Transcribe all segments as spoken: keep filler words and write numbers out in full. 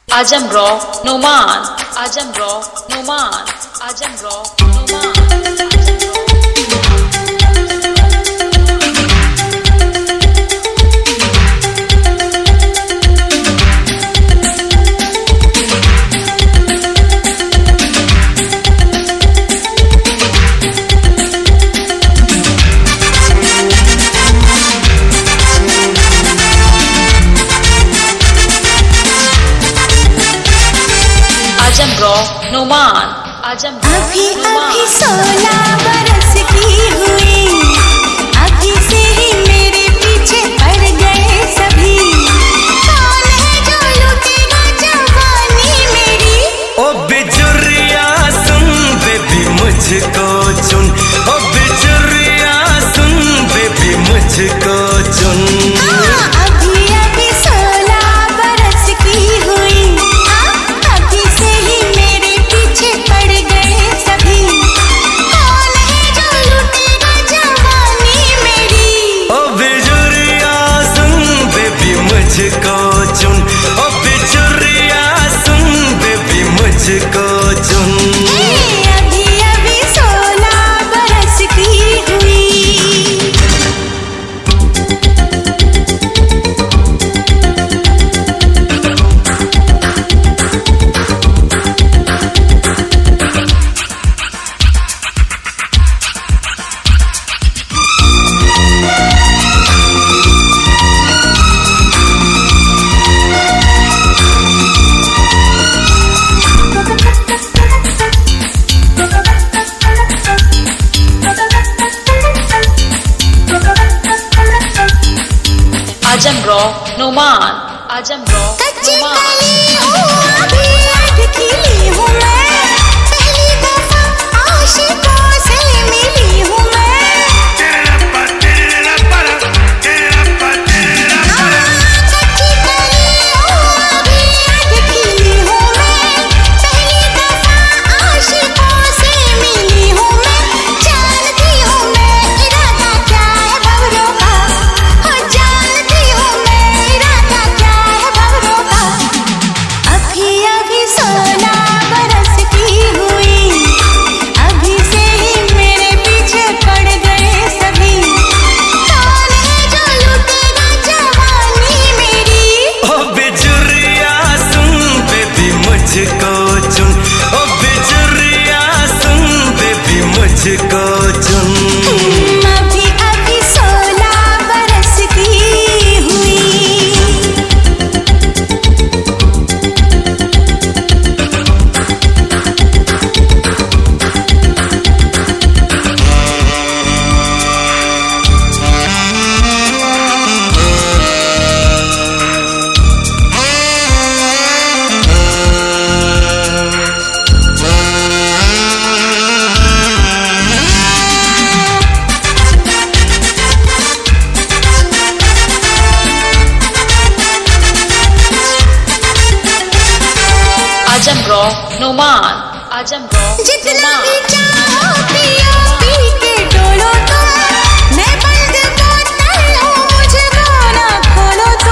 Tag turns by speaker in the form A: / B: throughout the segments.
A: Ajam Rock Noman, Ajam Rock Noman, Ajam Rock Noman. Ajam Rock Noman, Ajam Rock
B: अभी
A: Noman.
B: अभी सोलह बरस की हुई, अभी से ही मेरे पीछे पड़ गए सभी। कौन है जो लूटेगा जवानी मेरी?
C: ओ बिजुरिया सुन बेबी मुझको चुन, ओ बिजुरिया सुन बेबी मुझको चुन।
B: हाँ, अभी अभी सोलह बरस की हुई, हाँ, अभी से ही मेरे पीछे पड़ गए सभी। कौन है जो लूटेगा जवानी मेरी?
C: ओ बिजुरिया सुन बेबी मुझको चुन, ओ बिजुरिया सुन बेबी मुझको चुन।
B: अभी अभी सोलह बरस की हुई।
A: Ajam Rock Noman, Ajam Rock
B: कच्ची
A: Noman.
B: कली हूँ अभी अध खिली हूँ मैं, पहली दफा आशिकों से मिली हूँ मैं। हाँ, कच्ची कली हूँ अभी अध खिली हूँ मैं, पहली दफा आशिकों से मिली हूँ मैं। जानती हूँ मैं इरादा क्या है भंवरों का, हाँ जानती हूँ मैं इरादा क्या है भंवरों का। अभी अभी सोलह बरस की हुई, अभी से ही मेरे पीछे पड़ गए सभी। कौन है जो लूटेगा जवानी मेरी?
C: ओ बिजुरिया सुन बेबी मुझको चुन, ओ बिजुरिया सुन बेबी मुझको चुन।
B: अभी अभी सोलह बरस की हुई।
A: Ajam Rock Noman, Ajam Rock
B: जितना
A: Noman.
B: भी चाहो पियो पी के डोलो तो, मैं बंद बोतल हूँ मुझको ना खोलो तो।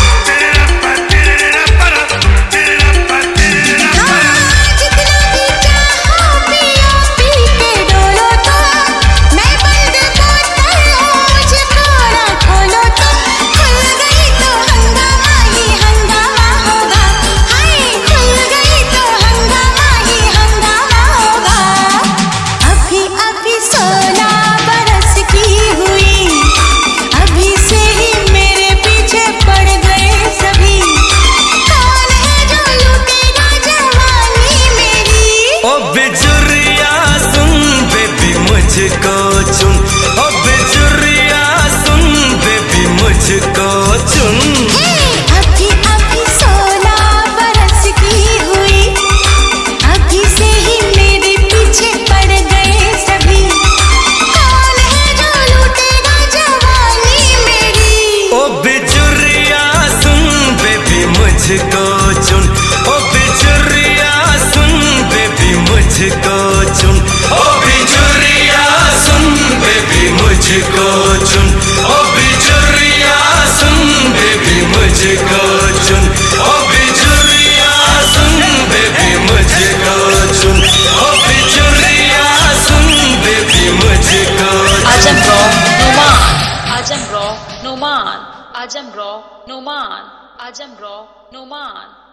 B: हाँ, जितना भी चाहो पियो पी के डोलो तो, मैं बंद बोतल हूँ मुझको ना खोलो तो। खुल गई तो हंगामा ही हंगामा होगा, हाय खुल गई तो हंगामा ही हंगामा होगा। अभी अभी सोलह बरस की हुई, अभी से ही मेरे पीछे पड़ गए सभी। कौन है जो लूटेगा जवानी मेरी?
C: ओ बिजुरिया सुन बेबी मुझको चुन, ओ बिजुरिया सुन बेबी मुझको चुन।
B: अभी अभी सोलह बरस की हुई, अभी से ही मेरे पीछे पड़ गए सभी। कौन है जो लूटेगा जवानी मेरी?
C: ओ बिजुरिया सुन बेबी मुझको चुन, ओ बिजुरिया सुन बेबी मुझको चुन, ओ बिजुरिया सुन बेबी मुझको चुन, ओ बिजुरिया सुन बेबी मुझको चुन, ओ बिजुरिया
A: rock Noman Azam rock Noman Azam rock Noman